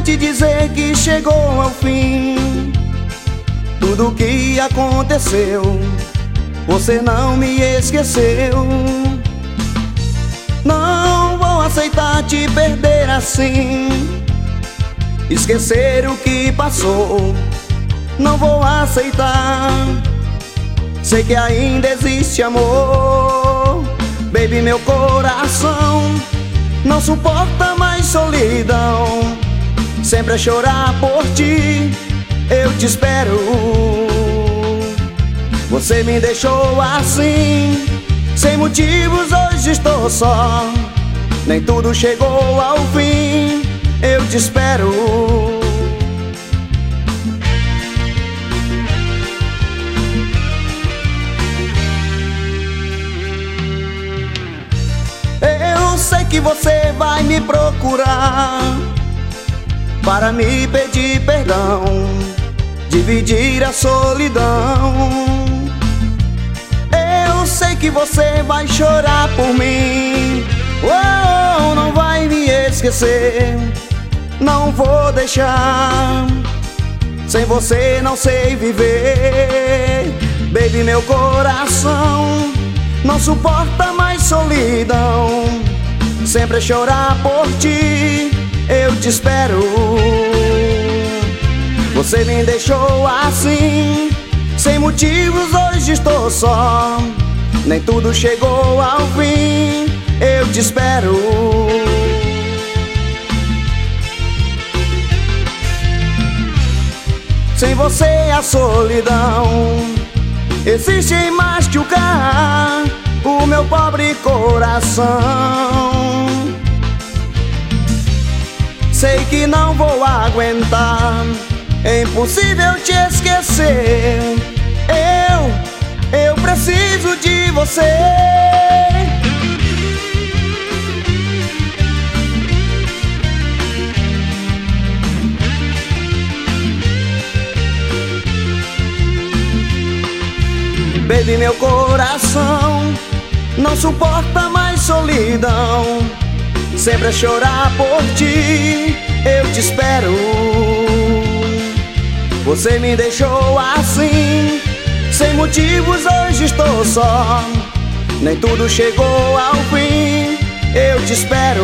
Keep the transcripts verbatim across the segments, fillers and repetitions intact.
te dizer que chegou ao fim tudo o que aconteceu. Você não me esqueceu. Não vou aceitar te perder assim, esquecer o que passou. Não vou aceitar. Sei que ainda existe amor. Baby, meu coração não suporta mais solidão. Sempre a chorar por ti, eu te espero. Você me deixou assim, sem motivos, hoje estou só. Nem tudo chegou ao fim, eu te espero. Eu sei que você vai me procurar para me pedir perdão, dividir a solidão. Eu sei que você vai chorar por mim. Oh, não vai me esquecer. Não vou deixar. Sem você não sei viver. Baby, meu coração não suporta mais solidão. Sempre a chorar por ti, eu te espero. Você me deixou assim, sem motivos, hoje estou só. Nem tudo chegou ao fim, eu te espero. Sem você a solidão existe em machucar o meu pobre coração. Sei que não vou aguentar, é impossível te esquecer. Eu, eu preciso de você. Baby, meu coração não suporta mais solidão. Sempre a chorar por ti, eu te espero. Você me deixou assim, sem motivos, hoje estou só. Nem tudo chegou ao fim, eu te espero.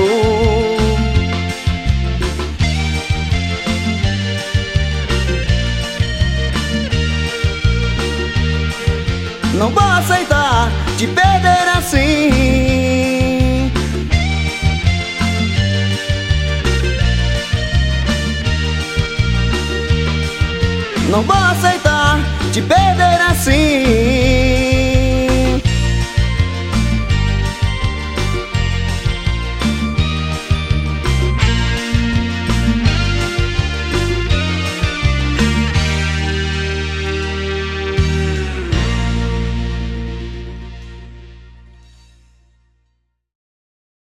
Não vou aceitar te perder assim,